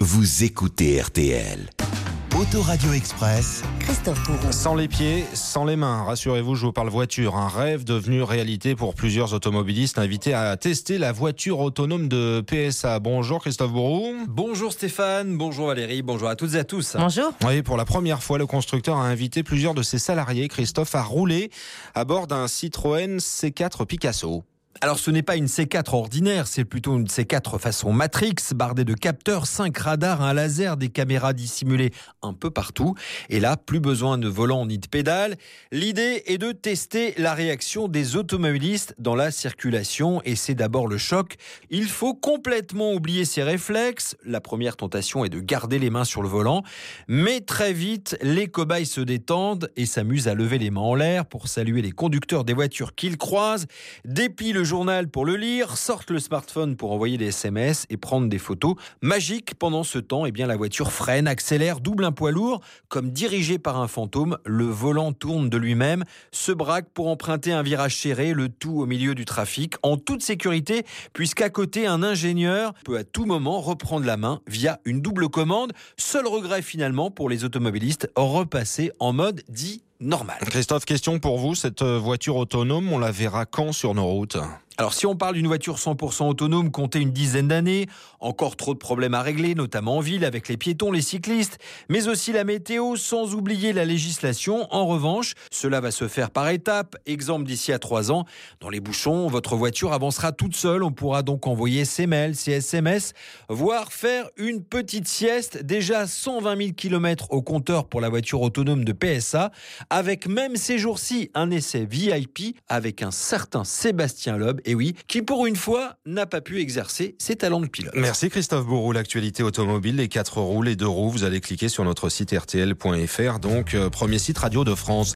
vous écoutez RTL. Autoradio Express. Christophe Bourreau. Sans les pieds, sans les mains. Rassurez-vous, je vous parle voiture. Un rêve devenu réalité pour plusieurs automobilistes invités à tester la voiture autonome de PSA. Bonjour Christophe Bourreau. Bonjour Stéphane, bonjour Valérie, bonjour à toutes et à tous. Bonjour. Oui, pour la première fois, le constructeur a invité plusieurs de ses salariés, Christophe, à rouler à bord d'un Citroën C4 Picasso. Alors ce n'est pas une C4 ordinaire, c'est plutôt une C4 façon Matrix, bardée de capteurs, 5 radars, un laser, des caméras dissimulées un peu partout. Et là, plus besoin de volant ni de pédale. L'idée est de tester la réaction des automobilistes dans la circulation. Et c'est d'abord le choc. Il faut complètement oublier ses réflexes. La première tentation est de garder les mains sur le volant. Mais très vite, les cobayes se détendent et s'amusent à lever les mains en l'air pour saluer les conducteurs des voitures qu'ils croisent, déplient le journal pour le lire, sortent le smartphone pour envoyer des SMS et prendre des photos. Magique, pendant ce temps, la voiture freine, accélère, double un poids lourd. Comme dirigé par un fantôme, le volant tourne de lui-même, se braque pour emprunter un virage serré, le tout au milieu du trafic, en toute sécurité, puisqu'à côté, un ingénieur peut à tout moment reprendre la main via une double commande. Seul regret finalement pour les automobilistes, repasser en mode dit normal. Christophe, question pour vous. Cette voiture autonome, on la verra quand sur nos routes ? Alors si on parle d'une voiture 100% autonome, comptez une dizaine d'années, encore trop de problèmes à régler, notamment en ville avec les piétons, les cyclistes, mais aussi la météo, sans oublier la législation. En revanche, cela va se faire par étapes. Exemple, d'ici à 3 ans, dans les bouchons, votre voiture avancera toute seule. On pourra donc envoyer ses mails, ses SMS, voire faire une petite sieste. Déjà 120 000 km au compteur pour la voiture autonome de PSA, avec même ces jours-ci un essai VIP avec un certain Sébastien Loeb, et oui, qui pour une fois n'a pas pu exercer ses talents de pilote. Merci Christophe Bourreau. L'actualité automobile, les 4 roues, les 2 roues, vous allez cliquer sur notre site rtl.fr, donc premier site radio de France.